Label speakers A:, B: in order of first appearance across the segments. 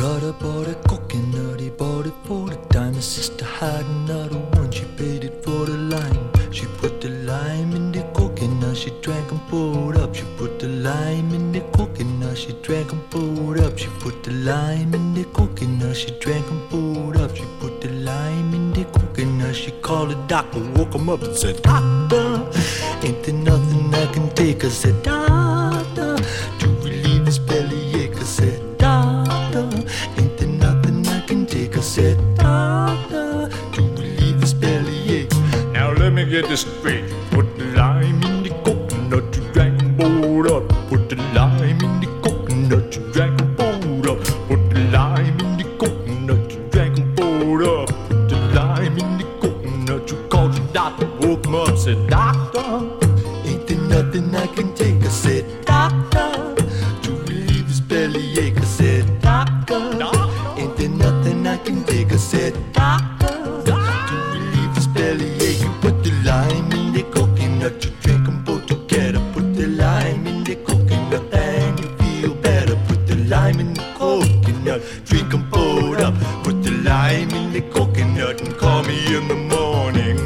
A: Brother bought a coconut, he bought it for the dime. His sister had another one, she paid it for the lime. She put the lime in the coconut, she drank and poured up. She put the lime in the coconut, she drank and poured up. She put the lime in the coconut, she drank and poured up. She put the lime in the coconut, she called the doctor, woke him up and said, "Doctor, ain't there nothing I can take?" I said, "Doctor, to relieve his bellyache." I said, "Doctor, ain't there nothing I can take?" I said, "Doctor, to relieve his bellyache."
B: Now let me get this straight. Put the lime in the coconut, you drank and poured up. Put the lime in the coconut, you drank and poured up. Put the lime in the coconut, you drank and poured up. Put the lime in the coconut, you called the doctor, woke him up, said, "Doctor,
A: ain't there nothing I can take?" I said, "Doctor, to relieve his bellyache." I said, "Doctor, ain't there nothing I can take?" I said, "Doctor, to relieve his bellyache." You put the lime in the coconut, you drink them both together. Put the lime in the coconut and you feel better. Put the lime in the coconut, drink them both up. Put the lime in the coconut and call me in the morning.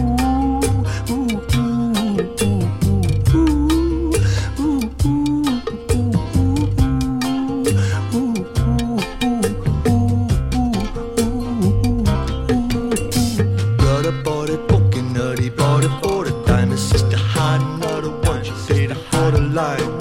A: Brother bought a coconut, he bought it for the dime. His sister had another one, she paid it for the lime.